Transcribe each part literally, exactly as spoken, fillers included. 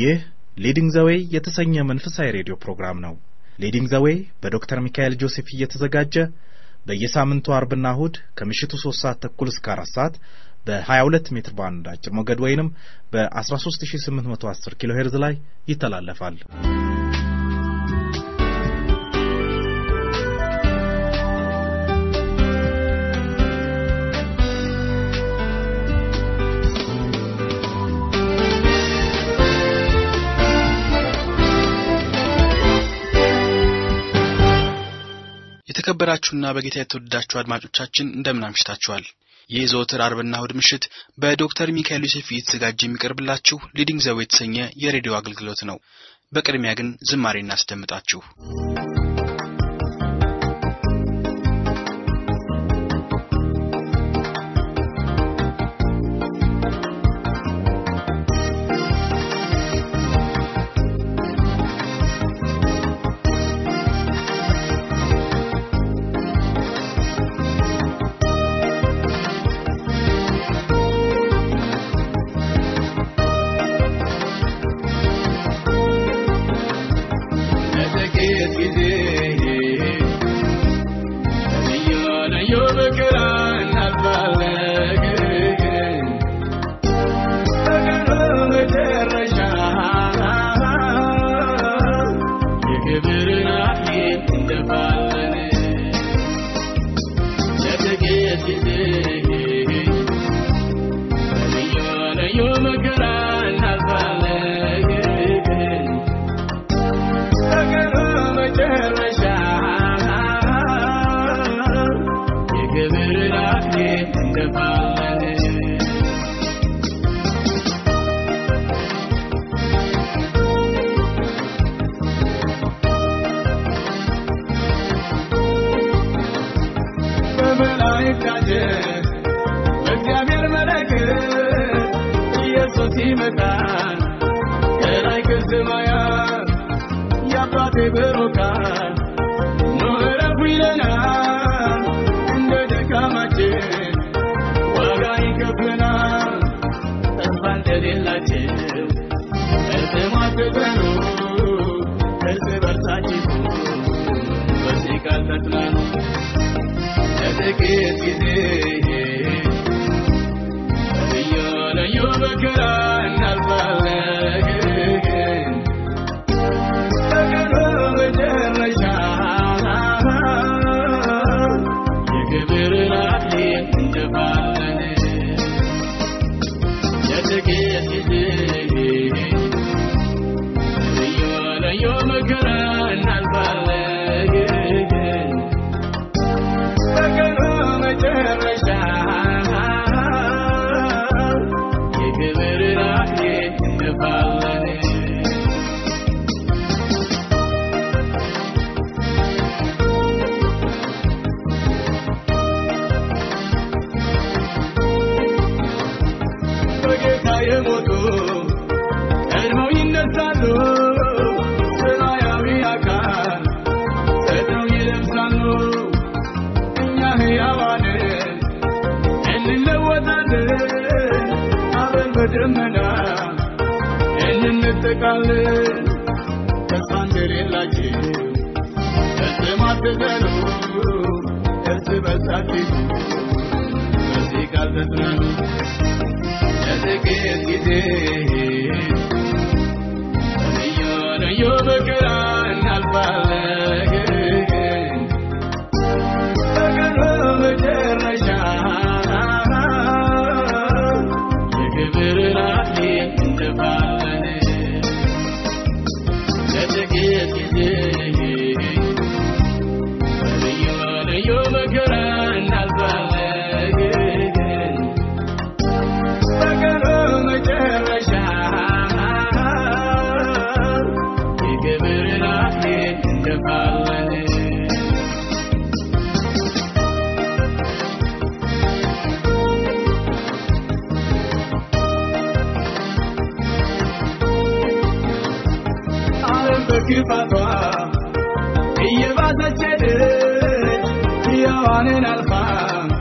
ይህ ሊዲንግ ዘ ዌይ የተሰኘ መንፈሳዊ ሬዲዮ ፕሮግራም ነው። ሊዲንግ ዘ ዌይ በዶክተር ሚካኤል ጆሴፍ እየተዘጋጀ በየሳምንቱ አርብና እሁድ ከምሽቱ ሶስት ሰዓት ተኩል እስከ አራት ሰዓት በ22 ሜትር ባንድ አጭር ሞገድ ወይንም በ13810 ኪሎ ሄርዝ ላይ ይተላለፋል። የተከበራችሁና በጌታ የተወደዳችሁ አድማጮቻችን እንደምን አምሽታችኋል? ይህ ዘወትር አርብና እሁድ ምሽት በዶክተር ሚካኤል ዮሴፍ እየተዘጋጀ የሚቀርብላችሁ ሊዲንግ ዘ ዌይ የተሰኘ የሬዲዮ አገልግሎት ነው። በቅድሚያ ግን ዝማሬ እናስደምጣችሁ።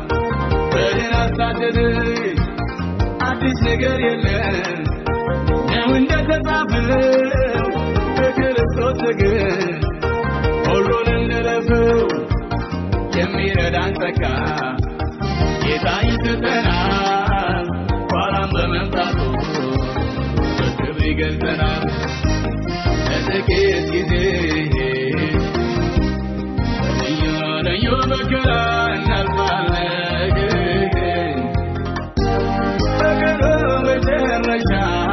ነገር የለም ነው እንደተጻፈው በክርስቶስ ግን ሁሉን እንደለፈው የሚረዳን ጸጋ ጌታ ይሰጠናል ኋላም በመምጣቱ በክብር ይገልጸናል ለጥቂት ጊዜ እያለዩ መከራ እናልፋለን በቀኑ መጨረሻ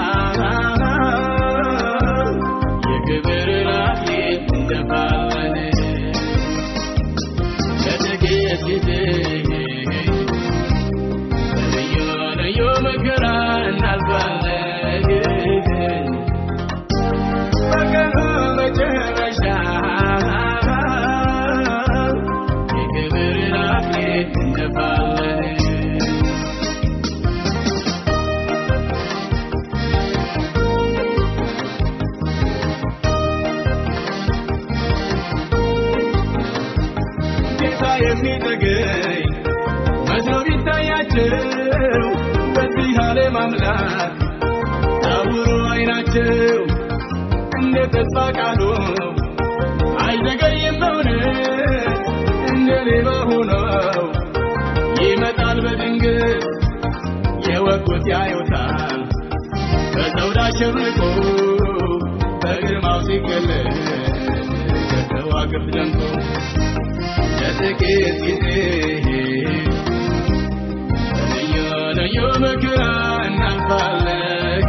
የክብር አክሊል እንደፋለን ለጥቂት ጊዜ እያለዩ መከራ እናልፋለን በቀኑ መጨረሻ የክብር አክሊል እንደፋለን ጌታ የሚጠገኝ መስሎ ቢታያቸው በዚህ ዓለም አምላክ ታውሮ አይናቸው እንደ ተስፋ ቃሉ አይዘገይም በእውነት እንደ ሌባ ሆነው ይመጣል በድንገት የወጉት ያዩታል በዘውድ አሸብርቆ በግርማው ሲገለጥ ከዋክብት ደምቆ ለጥቂት ጊዜ እያለዩ መከራ እናልፋለን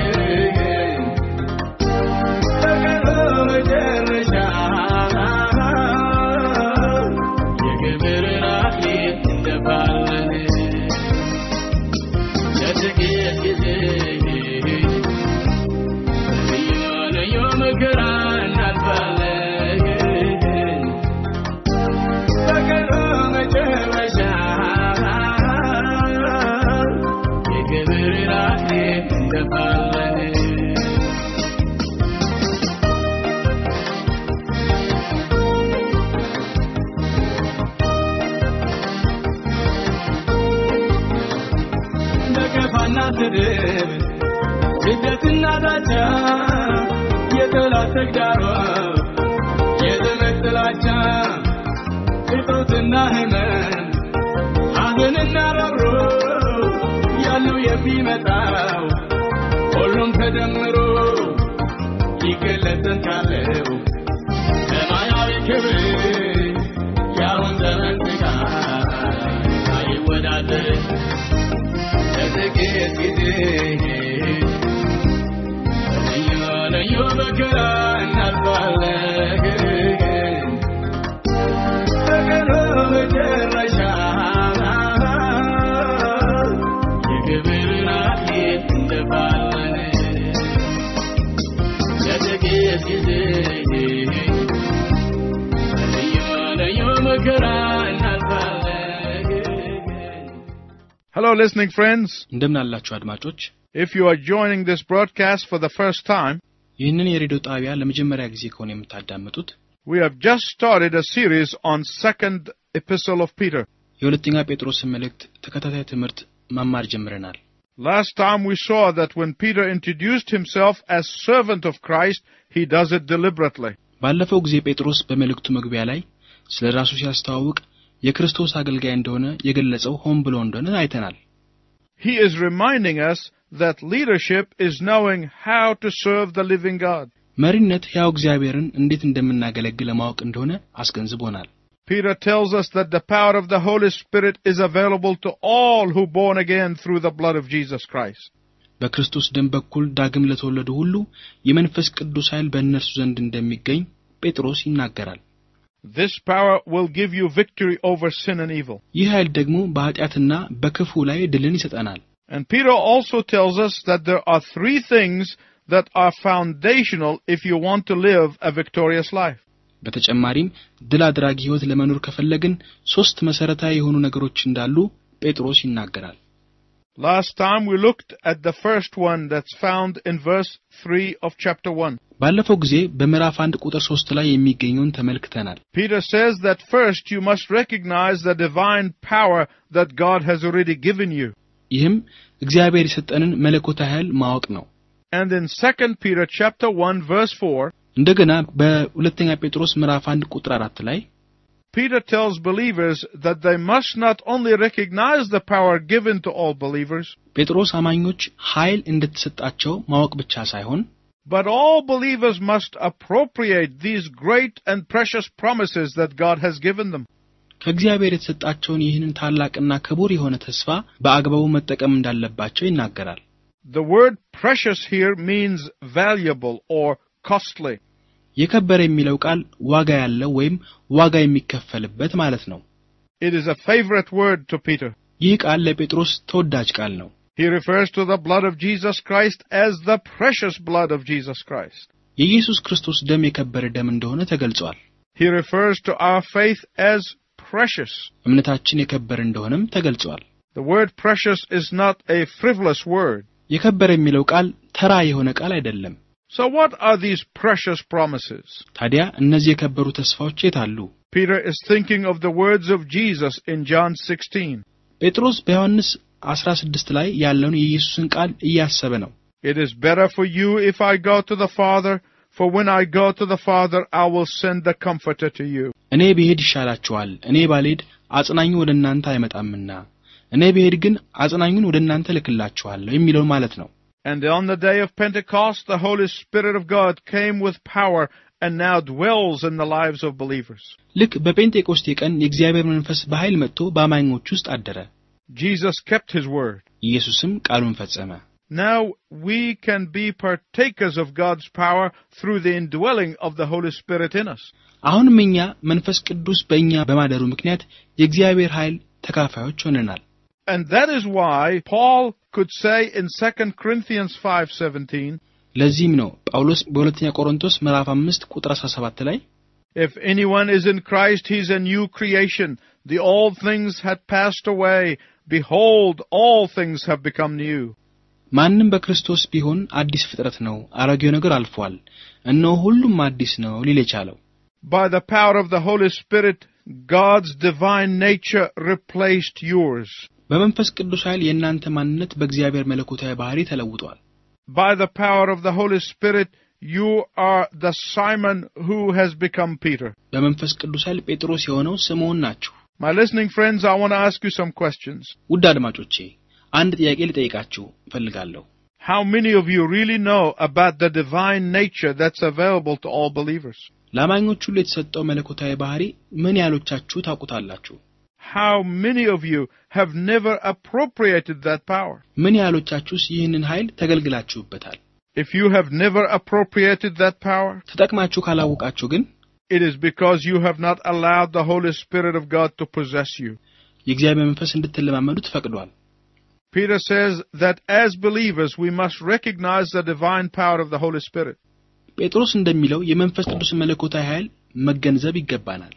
በቀኑ መጨረሻ የክብር አክሊል እንደፋለን ለጥቂት ጊዜ እያለዩ መከራ እናልፋለን በቀኑ መጨረሻ የክብር አክሊል እንደፋለን ነቀፋና ስድብ ስደትና ዛቻ የጠላት ተግዳሮት የዘመድ ጥላቻ እጦትና ህመም ሐዘንና ረብሮ ያለው የሚመጣው ሁሉም ተደምሮ ይገለጽን ካለው ሰማያዊ ክብር ያውን ዘመን ስቃይ አይወዳደር ለጥቂት ጊዜ እያለዩ መከራ እናልፋለን በቀኑ መጨረሻ የክብር አክሊል እንደፋለን ለጥቂት ጊዜ እያለዩ መከራ እናልፋለን Hello, listening friends. እንደምን አላችሁ አድማጮች? If you are joining this broadcast for the first time, ይህንን የሬዲዮ ጣቢያ ለመጀመሪያ ጊዜ ከሆነ የምታዳምጡት we have just started a series on Second Epistle of Peter. የሁለተኛ ጴጥሮስ መልእክት ተከታታይ ትምህርት መማር ጀምረናል። Last time we saw that when Peter introduced himself as servant of Christ, he does it deliberately. ባለፈው ጊዜ ጴጥሮስ በመልእክቱ መግቢያ ላይ ስለ ራሱ ሲያስተዋውቅ የክርስቶስ አገልጋይ እንደሆነ የገለጸው ሆን ብሎ እንደሆነ አይተናል። He is reminding us that leadership is knowing how to serve the living God. መሪነት ሕያው እግዚአብሔርን እንዴት እንደምናገለግል ለማወቅ እንደሆነ አስገንዝቦናል። Peter tells us that the power of the Holy Spirit is available to all who born again through the blood of Jesus Christ. በክርስቶስ ደም በኩል ዳግም ለተወለዱ ሁሉ የመንፈስ ቅዱስ ኃይል በእነርሱ ዘንድ እንደሚገኝ ጴጥሮስ ይናገራል። This power will give you victory over sin and evil. ይህ ኃይል ደግሞ በኃጢአትና በክፉ ላይ ድልን ይሰጠናል። And Peter also tells us that there are three things that are foundational if you want to live a victorious life. በተጨማሪም ድል አድራጊ ሕይወት ለመኖር ከፈለግን ሶስት መሰረታዊ የሆኑ ነገሮች እንዳሉ ጴጥሮስ ይናገራል። Last time we looked at the first one that's found in verse three of chapter one. ባለፈው ጊዜ በምዕራፍ አንድ ቁጥር ሶስት ላይ የሚገኘውን ተመልክተናል። Peter says that first you must recognize the divine power that God has already given you. ይህም እግዚአብሔር የሰጠንን መለኮታዊ ኃይል ማወቅ ነው። And in Second Peter chapter one verse four, እንደገና በሁለተኛ ጴጥሮስ ምዕራፍ አንድ ቁጥር አራት ላይ Peter tells believers that they must not only recognize the power given to all believers, ጴጥሮስ አማኞች ኃይል እንደተሰጣቸው ማወቅ ብቻ ሳይሆን but all believers must appropriate these great and precious promises that God has given them. ከእግዚአብሔር የተሰጣቸውን ይህንን ታላቅና ክቡር የሆነ ተስፋ በአግባቡ መጠቀም እንዳለባቸው ይናገራል። The word precious here means valuable or costly. የከበረ የሚለው ቃል ዋጋ ያለው ወይም ዋጋ የሚከፈልበት ማለት ነው። It is a favorite word to Peter. ይህ ቃል ለጴጥሮስ ተወዳጅ ቃል ነው። He refers to the blood of Jesus Christ as the precious blood of Jesus Christ. የኢየሱስ ክርስቶስ ደም የከበረ ደም እንደሆነ ተገልጿል። He refers to our faith as precious. እምነታችን የከበረ እንደሆነም ተገልጿል። The word precious is not a frivolous word. የከበረ የሚለው ቃል ተራ የሆነ ቃል አይደለም። So what are these precious promises? ታዲያ እነዚህ የከበሩ ተስፋዎች የት አሉ? Peter is thinking of the words of Jesus in John sixteen. ጴጥሮስ በዮሐንስ አስራ ስድስት ላይ ያለውን የኢየሱስን ቃል እያሰበ ነው። It is better for you if I go to the Father, for when I go to the Father, I will send the Comforter to you. እኔ ብሄድ ይሻላችኋል፣ እኔ ባልሄድ አጽናኙ ወደ እናንተ አይመጣምና፣ እኔ ብሄድ ግን አጽናኙን ወደ እናንተ ልክላችኋለሁ የሚለው ማለት ነው። And on the day of Pentecost, the Holy Spirit of God came with power and now dwells in the lives of believers. ልክ በጴንጤቆስጤ ቀን የእግዚአብሔር መንፈስ በኃይል መጥቶ በአማኞች ውስጥ አደረ። Jesus kept his word. ኢየሱስም ቃሉን ፈጸመ። Now we can be partakers of God's power through the indwelling of the Holy Spirit in us. አሁንም እኛ መንፈስ ቅዱስ በእኛ በማደሩ ምክንያት የእግዚአብሔር ኃይል ተካፋዮች ሆነናል። And that is why Paul could say in Second Corinthians five seventeen, ለዚህም ነው ጳውሎስ በሁለተኛ ቆሮንቶስ ምዕራፍ አምስት ቁጥር አስራ ሰባት ላይ if anyone is in Christ, he is a new creation. The old things had passed away. Behold, all things have become new. ማንም በክርስቶስ ቢሆን አዲስ ፍጥረት ነው፣ አሮጌው ነገር አልፏል፣ እነሆ ሁሉም አዲስ ነው ሊል የቻለው By the power of the Holy Spirit, God's divine nature replaced yours. በመንፈስ ቅዱስ ኃይል የእናንተ ማንነት በእግዚአብሔር መለኮታዊ ባህሪ ተለውጧል። By the power of the Holy Spirit, you are the Simon who has become Peter. በመንፈስ ቅዱስ ኃይል ጴጥሮስ የሆነው ስምዖን ናችሁ። My listening friends, I want to ask you some questions. ውድ አድማጮቼ አንድ ጥያቄ ልጠይቃችሁ እፈልጋለሁ። How many of you really know about the divine nature that's available to all believers? ለአማኞች ሁሉ የተሰጠው መለኮታዊ ባህሪ ምን ያህሎቻችሁ ታውቁታላችሁ? How many of you have never appropriated that power? ምን ያህሎቻችሁስ ይህንን ኃይል ተገልግላችሁበታል? If you have never appropriated that power, ተጠቅማችሁ ካላወቃችሁ ግን it is because you have not allowed the Holy Spirit of God to possess you. የእግዚአብሔር መንፈስ እንድትለማመዱ ተፈቅዷል። Peter says that as believers we must recognize the divine power of the Holy Spirit. ጴጥሮስ እንደሚለው የመንፈስ ቅዱስ መለኮታዊ ኃይል መገንዘብ ይገባናል።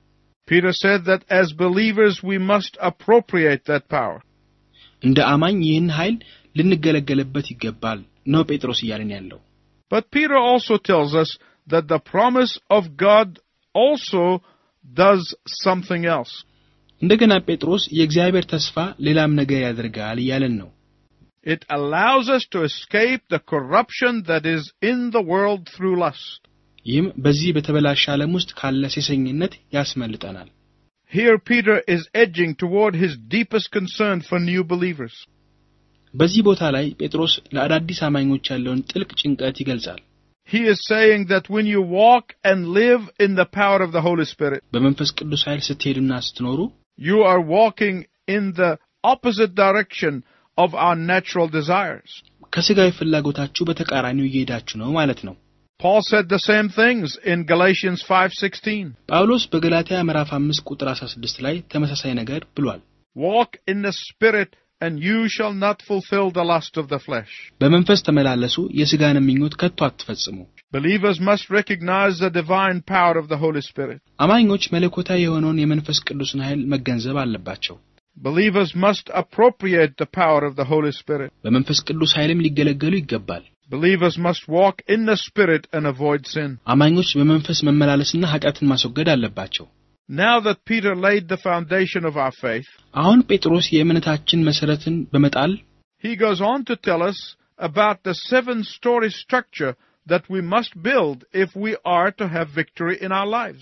Peter said that as believers we must appropriate that power. እንደ አማኝ ይህን ኃይል ልንገለገልበት ይገባል ነው ጴጥሮስ እያለን ያለው። But Peter also tells us that the promise of God also does something else. እንደገና ጴጥሮስ የእግዚአብሔር ተስፋ ሌላም ነገር ያደርጋል እያለን ነው። It allows us to escape the corruption that is in the world through lust. ይህም በዚህ በተበላሸ ዓለም ውስጥ ካለ ሴሰኝነት ያስመልጠናል። Here Peter is edging toward his deepest concern for new believers. በዚህ ቦታ ላይ ጴጥሮስ ለአዳዲስ አማኞች ያለውን ጥልቅ ጭንቀት ይገልጻል። He is saying that when you walk and live in the power of the Holy Spirit, በመንፈስ ቅዱስ ኃይል ስትሄዱና ስትኖሩ you are walking in the opposite direction of our natural desires. ከሥጋዊ ፍላጎታችሁ በተቃራኒው እየሄዳችሁ ነው ማለት ነው። Paul said the same things in Galatians five sixteen. ጳውሎስ በገላትያ ምዕራፍ አምስት ቁጥር አስራ ስድስት ላይ ተመሳሳይ ነገር ብሏል። Walk in the Spirit and you shall not fulfill the lust of the flesh. በመንፈስ ተመላለሱ የሥጋን ምኞት ከቶ አትፈጽሙ። Believers must recognize the divine power of the Holy Spirit. አማኞች መለኮታዊ የሆነውን የመንፈስ ቅዱስን ኃይል መገንዘብ አለባቸው። Believers must appropriate the power of the Holy Spirit. በመንፈስ ቅዱስ ኃይልም ሊገለገሉ ይገባል። Believers must walk in the Spirit and avoid sin. አማኞች በመንፈስ መመላለስና ኃጢአትን ማስወገድ አለባቸው። Now that Peter laid the foundation of our faith, አሁን ጴጥሮስ የእምነታችን መሰረትን በመጣል he goes on to tell us about the seven-story structure that we must build if we are to have victory in our lives.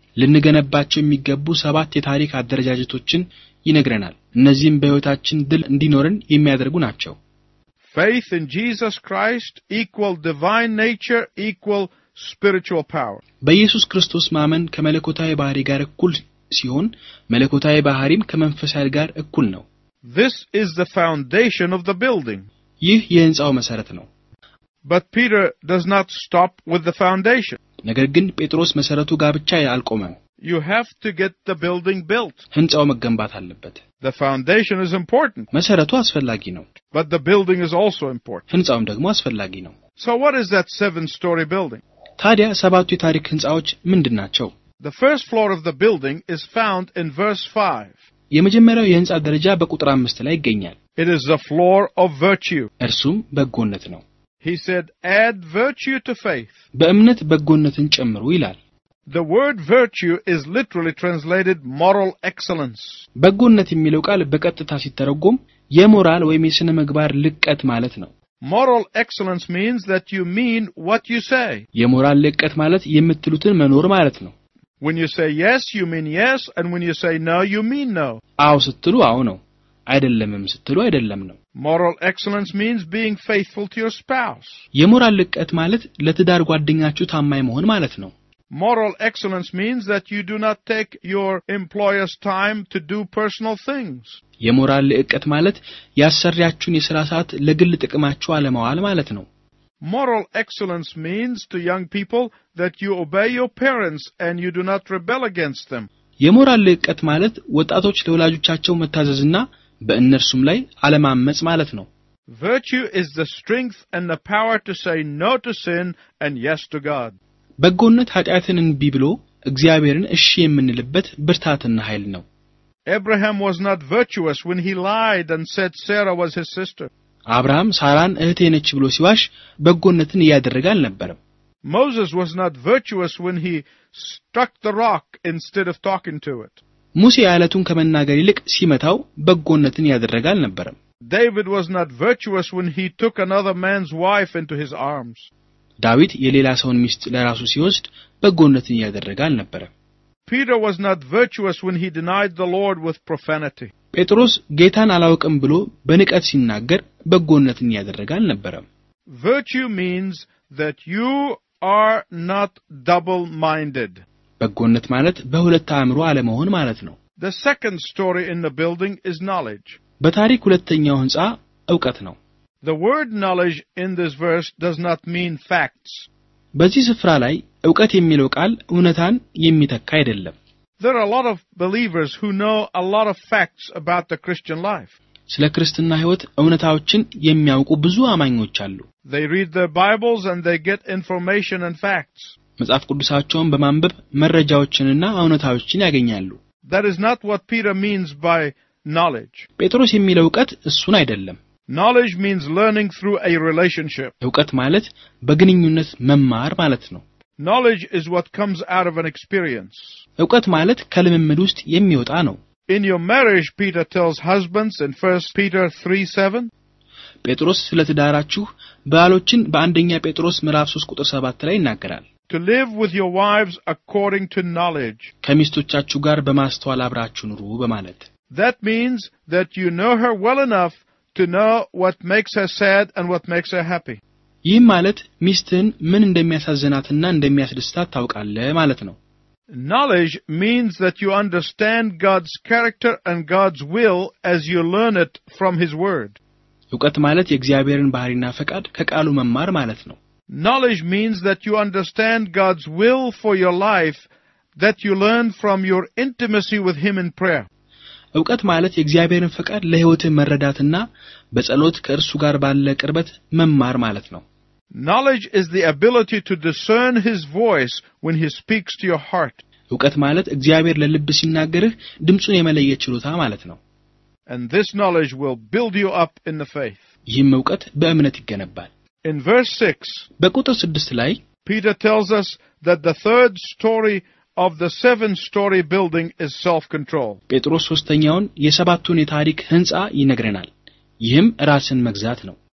ልንገነባቸው የሚገቡ ሰባት የታሪክ አደረጃጀቶችን ይነግረናል። እነዚህም በሕይወታችን ድል እንዲኖርን የሚያደርጉ ናቸው። Faith in Jesus Christ equal divine nature equal spiritual power. በኢየሱስ ክርስቶስ ማመን ከመለኮታዊ ባህሪ ጋር እኩል ሲሆን መለኮታዊ ባህሪም ከመንፈሳዊ ጋር እኩል ነው። This is the foundation of the building. ይህ የሕንጻው መሰረት ነው። But Peter does not stop with the foundation. ነገር ግን ጴጥሮስ መሰረቱ ጋር ብቻ አልቆመም። You have to get the building built. ሕንጻው መገንባት አለበት። The foundation is important. መሰረቱ አስፈላጊ ነው። But the building is also important. ሕንጻውም ደግሞ አስፈላጊ ነው። So what is that seven-story building? ታዲያ ሰባቱ የታሪክ ሕንጻዎች ምንድናቸው? The first floor of the building is found in verse five. የመጀመሪያው የሕንጻ ደረጃ በቁጥር አምስት ላይ ይገኛል። It is the floor of virtue. እርሱም በጎነት ነው። He said, add virtue to faith. በእምነት በጎነትን ጨምሩ ይላል። The word virtue is literally translated moral excellence. በጎነት የሚለው ቃል በቀጥታ ሲተረጎም የሞራል ወይም የሥነ ምግባር ልቀት ማለት ነው። Moral excellence means that you mean what you say. የሞራል ልቀት ማለት የምትሉትን መኖር ማለት ነው። When you say yes, you mean yes, and when you say no, you mean no. አዎ ስትሉ አዎ ነው፣ አይደለምም ስትሉ አይደለም ነው። Moral excellence means being faithful to your spouse. የሞራል ልቀት ማለት ለትዳር ጓደኛችሁ ታማኝ መሆን ማለት ነው። Moral excellence means that you do not take your employer's time to do personal things. የሞራል ልቀት ማለት ያሰሪያችሁን የሥራ ሰዓት ለግል ጥቅማችሁ አለማዋል ማለት ነው። Moral excellence means to young people that you obey your parents and you do not rebel against them. የሞራል ልቀት ማለት ወጣቶች ለወላጆቻቸው መታዘዝና በእነርሱም ላይ አለማመጽ ማለት ነው። Virtue is the strength and the power to say no to sin and yes to God. በጎነት ኃጢአትን እንቢ ብሎ እግዚአብሔርን እሺ የምንልበት ብርታትና ኃይል ነው። Abraham was not virtuous when he lied and said Sarah was his sister. አብርሃም ሳራን እህቴ ነች ብሎ ሲዋሽ በጎነትን ያደረገ አልነበረም። Moses was not virtuous when he struck the rock instead of talking to it. ሙሴ አለቱን ከመናገር ይልቅ ሲመታው በጎነትን ያደረገ አልነበረም። David was not virtuous when he took another man's wife into his arms. ዳዊት የሌላ ሰውን ሚስት ለራሱ ሲወስድ በጎነትን ያደረገ አልነበረም። Peter was not virtuous when he denied the Lord with profanity. ጴጥሮስ ጌታን አላውቅም ብሎ በንቀት ሲናገር በጎነትን ያደረገ አልነበረም። Virtue means that you are not double-minded. በጎነት ማለት በሁለት አእምሮ አለመሆን ማለት ነው። The second story in the building is knowledge. በታሪክ ሁለተኛው ሕንጻ ዕውቀት ነው። The word knowledge in this verse does not mean facts. በዚህ ስፍራ ላይ ዕውቀት የሚለው ቃል እውነታን የሚተካ አይደለም። There are a lot of believers who know a lot of facts about the Christian life. ስለ ክርስትና ሕይወት እውነታዎችን የሚያውቁ ብዙ አማኞች አሉ። They read their Bibles and they get information and facts. መጽሐፍ ቅዱሳቸውን በማንበብ መረጃዎችንና እውነታዎችን ያገኛሉ። That is not what Peter means by knowledge. ጴጥሮስ የሚለው ዕውቀት እሱን አይደለም። Knowledge means learning through a relationship. ዕውቀት ማለት በግንኙነት መማር ማለት ነው። Knowledge is what comes out of an experience. ዕውቀት ማለት ከልምምድ ውስጥ የሚወጣ ነው። In your marriage, Peter tells husbands in First Peter three seven. ጴጥሮስ ስለ ትዳራችሁ ባሎችን በአንደኛ ጴጥሮስ ምዕራፍ ሶስት ቁጥር ሰባት ላይ ይናገራል። To live with your wives according to knowledge. ከሚስቶቻችሁ ጋር በማስተዋል አብራችሁ ኑሩ በማለት። That means that you know her well enough to know what makes her sad and what makes her happy. ይህም ማለት ሚስትህን ምን እንደሚያሳዝናትና እንደሚያስደስታት ታውቃለህ ማለት ነው። Knowledge means that you understand God's character and God's will as you learn it from His Word. ዕውቀት ማለት የእግዚአብሔርን ባህሪና ፈቃድ ከቃሉ መማር ማለት ነው። Knowledge means that you understand God's will for your life that you learn from your intimacy with Him in prayer. ዕውቀት ማለት የእግዚአብሔርን ፈቃድ ለሕይወትህ መረዳትና በጸሎት ከእርሱ ጋር ባለ ቅርበት መማር ማለት ነው። Knowledge is the ability to discern His voice when He speaks to your heart. ዕውቀት ማለት እግዚአብሔር ለልብ ሲናገርህ ድምጹን የመለየት ችሎታ ማለት ነው። And this knowledge will build you up in the faith. ይህም ዕውቀት በእምነት ይገነባል። In verse six, በቁጥር ስድስት ላይ Peter tells us that the third story of the seven-story building is self-control. ጴጥሮስ ሶስተኛውን የሰባቱን የታሪክ ሕንጻ ይነግረናል። ይህም ራስን መግዛት ነው።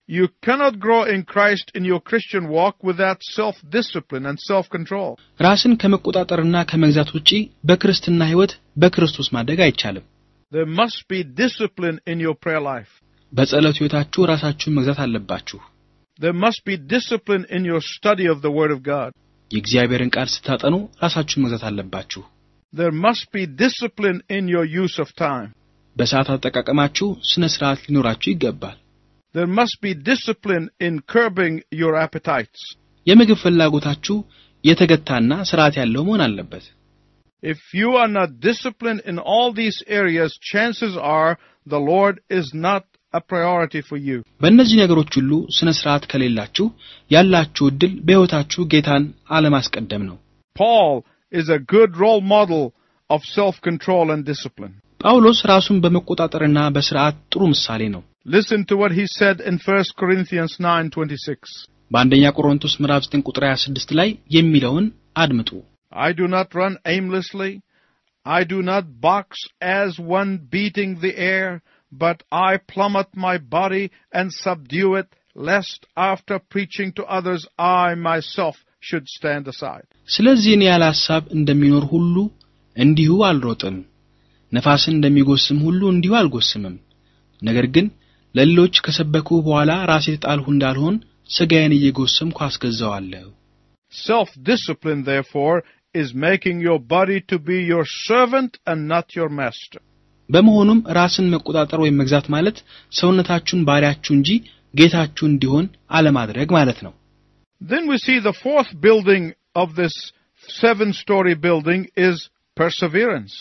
You cannot grow in Christ in your Christian walk without self-discipline and self-control. ራስን ከመቆጣጠርና ከመግዛት ውጪ በክርስትና ሕይወት በክርስቶስ ማደግ አይቻልም። There must be discipline in your prayer life. በጸሎት ሕይወታችሁ ራሳችሁን መግዛት አለባችሁ። There must be discipline in your study of the Word of God. የእግዚአብሔርን ቃል ስታጠኑ ራሳችሁን መግዛት አለባችሁ። There must be discipline in your use of time. በሰዓት አጠቃቀማችሁ ስነ ስርዓት ሊኖራችሁ ይገባል። There must be discipline in curbing your appetites. የምግብ ፍላጎታችሁ የተገታና ስርዓት ያለው መሆን አለበት። If you are not disciplined in all these areas, chances are the Lord is not a priority for you. በእነዚህ ነገሮች ሁሉ ስነ ስርዓት ከሌላችሁ ያላችሁ ዕድል በሕይወታችሁ ጌታን አለማስቀደም ነው። Paul is a good role model of self-control and discipline. ጳውሎስ ራሱን በመቆጣጠርና በስርዓት ጥሩ ምሳሌ ነው። Listen to what he said in First Corinthians nine twenty-six. በአንደኛ ቆሮንቶስ ምዕራፍ ዘጠኝ ቁጥር ሃያ ስድስት ላይ የሚለውን አድምጡ። I do not run aimlessly. I do not box as one beating the air, but I plummet my body and subdue it, lest after preaching to others I myself should stand aside. ስለዚህ እኔ ያለ ሐሳብ እንደሚኖር ሁሉ እንዲሁ አልሮጥም፣ ነፋስን እንደሚጎስም ሁሉ እንዲሁ አልጎስምም። ነገር ግን ለሌሎች ከሰበኩ በኋላ ራሴ ተጣልሁ እንዳልሆን ሥጋዬን እየጎሰምኩ አስገዛዋለሁ። Self-discipline, therefore, is making your body to be your servant and not your master. በመሆኑም ራስን መቆጣጠር ወይም መግዛት ማለት ሰውነታችሁን ባሪያችሁ እንጂ ጌታችሁ እንዲሆን አለማድረግ ማለት ነው። Then we see the fourth building of this seven-story building is perseverance.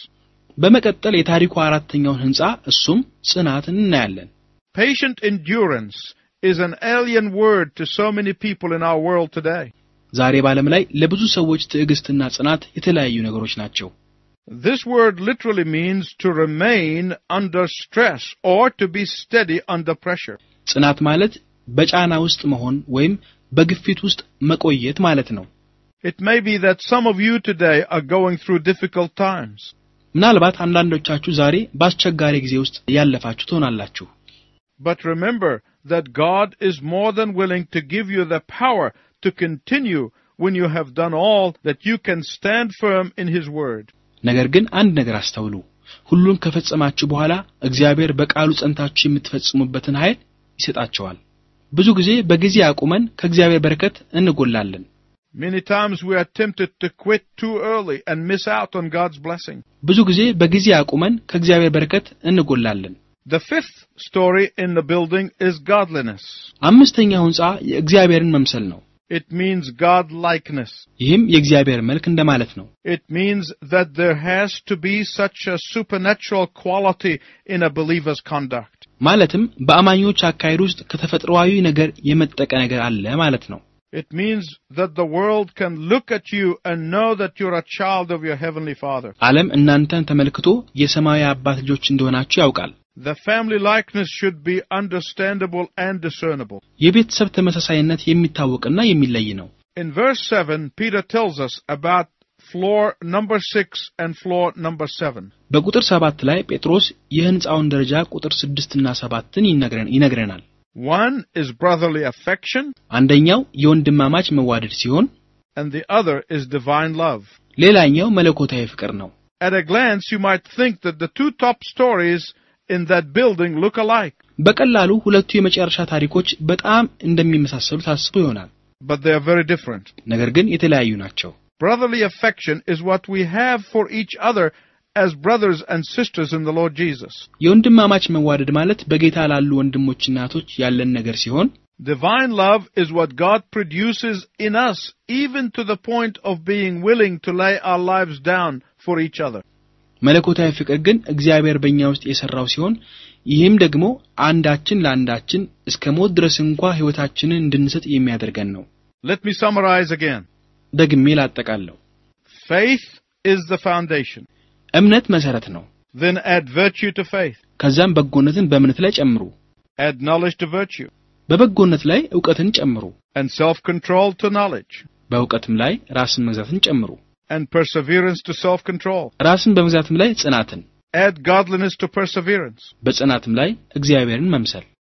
በመቀጠል የታሪኩ አራተኛውን ሕንጻ እሱም ጽናትን እናያለን። Patient endurance is an alien word to so many people in our world today. ዛሬ በዓለም ላይ ለብዙ ሰዎች ትዕግስትና ጽናት የተለያዩ ነገሮች ናቸው። This word literally means to remain under stress or to be steady under pressure. ጽናት ማለት በጫና ውስጥ መሆን ወይም በግፊት ውስጥ መቆየት ማለት ነው። It may be that some of you today are going through difficult times. ምናልባት አንዳንዶቻችሁ ዛሬ በአስቸጋሪ ጊዜ ውስጥ ያለፋችሁ ትሆናላችሁ። But remember that God is more than willing to give you the power to continue when you have done all that you can stand firm in His Word. ነገር ግን አንድ ነገር አስተውሉ። ሁሉን ከፈጸማችሁ በኋላ እግዚአብሔር በቃሉ ጸንታችሁ የምትፈጽሙበትን ኃይል ይሰጣችኋል። ብዙ ጊዜ በጊዜ አቁመን ከእግዚአብሔር በረከት እንጎላለን። Many times we are tempted to quit too early and miss out on God's blessing. ብዙ ጊዜ በጊዜ አቁመን ከእግዚአብሔር በረከት እንጎላለን። The fifth story in the building is godliness. አምስተኛው ሕንጻ የእግዚአብሔርን መምሰል ነው። It means God-likeness. ይህም የእግዚአብሔር መልክ እንደማለት ነው። It means that there has to be such a supernatural quality in a believer's conduct. ማለትም በአማኞች አካሄድ ውስጥ ከተፈጥሯዊ ነገር የመጠቀ ነገር አለ ማለት ነው። It means that the world can look at you and know that you're a child of your heavenly Father. ዓለም እናንተን ተመልክቶ የሰማያዊ አባት ልጆች እንደሆናችሁ ያውቃል። The family likeness should be understandable and discernible. የቤተሰብ ተመሳሳይነት የሚታወቅና የሚለይ ነው። In verse seven, Peter tells us about floor number six and floor number seven. በቁጥር ሰባት ላይ ጴጥሮስ የሕንጻውን ደረጃ ቁጥር ስድስት እና ሰባትን ይነግረናል። One is brotherly affection, አንደኛው የወንድማማች መዋደድ ሲሆን and the other is divine love. ሌላኛው መለኮታዊ ፍቅር ነው። At a glance, you might think that the two top stories in that building look alike. በቀላሉ ሁለቱ የመጨረሻ ታሪኮች በጣም እንደሚመሳሰሉ ታስቡ ይሆናል። But they are very different. ነገር ግን የተለያዩ ናቸው። Brotherly affection is what we have for each other as brothers and sisters in the Lord Jesus. የወንድማማች መዋደድ ማለት በጌታ ላሉ ወንድሞችና እህቶች ያለን ነገር ሲሆን Divine love is what God produces in us, even to the point of being willing to lay our lives down for each other. መለኮታዊ ፍቅር ግን እግዚአብሔር በእኛ ውስጥ የሰራው ሲሆን ይህም ደግሞ አንዳችን ለአንዳችን እስከ ሞት ድረስ እንኳን ሕይወታችንን እንድንሰጥ የሚያደርገን ነው። Let me summarize again. ደግሜ ላጠቃለሁ። Faith is the foundation. እምነት መሰረት ነው። Then add virtue to faith. ከዛም በጎነትን በእምነት ላይ ጨምሩ። Add knowledge to virtue. በበጎነት ላይ ዕውቀትን ጨምሩ። And self-control to knowledge. በዕውቀትም ላይ ራስን መግዛትን ጨምሩ። And perseverance to self-control. ራስን በመግዛትም ላይ ጽናትን። Add godliness to perseverance. በጽናትም ላይ እግዚአብሔርን መምሰል።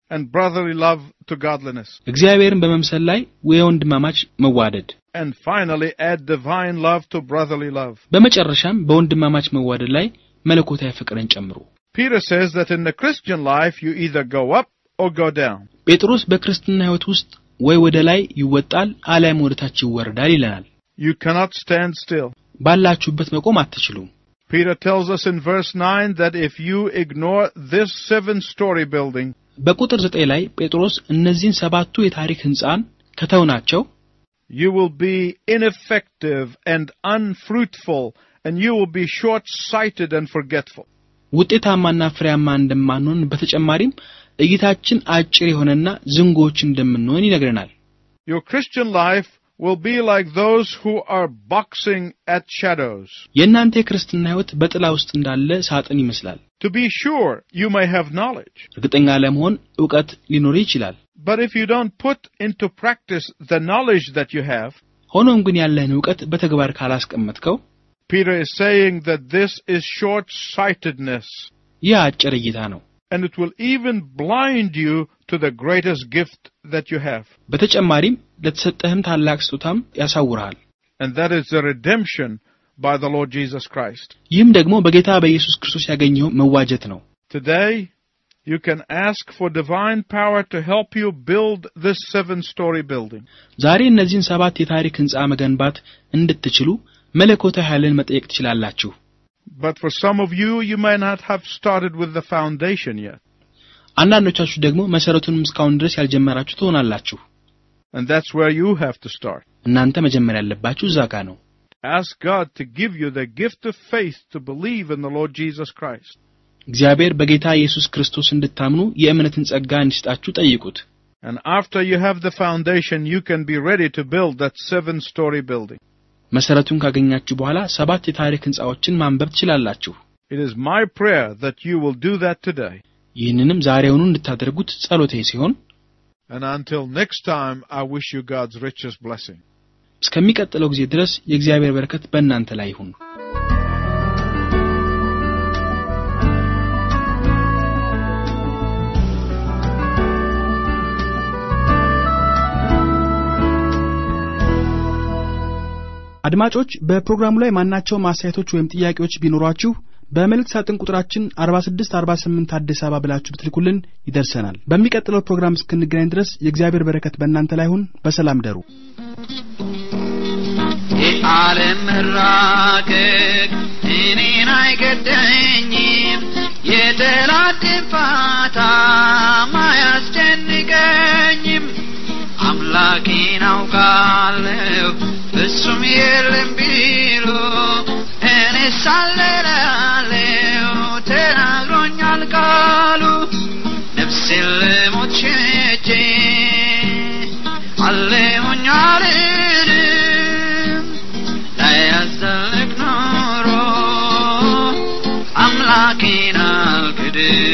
and brotherly love to godliness. እግዚአብሔርን በመምሰል ላይ የወንድማማች መዋደድ And finally, add divine love to brotherly love. በመጨረሻም በወንድማማች መዋደድ ላይ መለኮታዊ ፍቅርን ጨምሩ። Peter says that in the Christian life you either go up or go down. ጴጥሮስ በክርስትና ሕይወት ውስጥ ወይ ወደ ላይ ይወጣል አለያም ወደ ታች ይወርዳል ይለናል። You cannot stand still. ባላችሁበት መቆም አትችሉም። Peter tells us in verse nine that if you ignore this seven-story building, በቁጥር ዘጠኝ ላይ ጴጥሮስ እነዚህን ሰባቱ የታሪክ ሕንጻን ከተውናቸው you will be ineffective and unfruitful, and you will be short-sighted and forgetful. ውጤታማና ፍሬያማ እንደማንሆን በተጨማሪም እይታችን አጭር የሆነና ዝንጎች እንደምንሆን ይነግረናል። Your Christian life will be like those who are boxing at shadows. የእናንተ የክርስትና ሕይወት በጥላ ውስጥ እንዳለ ሳጥን ይመስላል። To be sure, you may have knowledge. እርግጠኛ ለመሆን ዕውቀት ሊኖር ይችላል። But if you don't put into practice the knowledge that you have, ሆኖም ግን ያለህን ዕውቀት በተግባር ካላስቀመጥከው Peter is saying that this is short-sightedness. ይህ አጭር እይታ ነው። And it will even blind you to the greatest gift that you have. በተጨማሪም ለተሰጠህም ታላቅ ስጦታም ያሳውርሃል። And that is the redemption by the Lord Jesus Christ. ይህም ደግሞ በጌታ በኢየሱስ ክርስቶስ ያገኘው መዋጀት ነው። Today, you can ask for divine power to help you build this seven-story building. ዛሬ እነዚህን ሰባት የታሪክ ሕንጻ መገንባት እንድትችሉ መለኮታዊ ኃይልን መጠየቅ ትችላላችሁ። But for some of you, you may not have started with the foundation yet. አንዳንዶቻችሁ ደግሞ መሰረቱን እስካሁን ድረስ ያልጀመራችሁ ትሆናላችሁ። And that's where you have to start. እናንተ መጀመር ያለባችሁ እዛ ጋር ነው። Ask God to give you the gift of faith to believe in the Lord Jesus Christ. እግዚአብሔር በጌታ ኢየሱስ ክርስቶስ እንድታምኑ የእምነትን ጸጋ እንዲሰጣችሁ ጠይቁት። And after you have the foundation, you can be ready to build that seven-story building. መሰረቱን ካገኛችሁ በኋላ ሰባት የታሪክ ሕንጻዎችን ማንበብ ትችላላችሁ። It is my prayer that you will do that today. ይህንንም ዛሬውኑ እንድታደርጉት ጸሎቴ ሲሆን And until next time, I wish you God's richest blessing. እስከሚቀጥለው ጊዜ ድረስ የእግዚአብሔር በረከት በእናንተ ላይ ይሁን። አድማጮች በፕሮግራሙ ላይ ማናቸውም አስተያየቶች ወይም ጥያቄዎች ቢኖሯችሁ በመልእክት ሳጥን ቁጥራችን አርባ ስድስት አርባ ስምንት አዲስ አበባ ብላችሁ ብትልኩልን ይደርሰናል። በሚቀጥለው ፕሮግራም እስክንገናኝ ድረስ የእግዚአብሔር በረከት በእናንተ ላይ ይሁን። በሰላም ደሩ። የዓለም መራቀቅ እኔን አይገደኝም፣ የጠላት ድንፋታ አያስጨንቀኝም። አምላኬን አውቃለሁ ፍጹም የለም ቢሉ እኔስ አለላለሁ ተናግሮኛል ቃሉ። ነፍሴን ለሞት ሸጬ አለሁኝ አልልም፣ ላያዛልቅ ኖሮ አምላኬን አልክድም።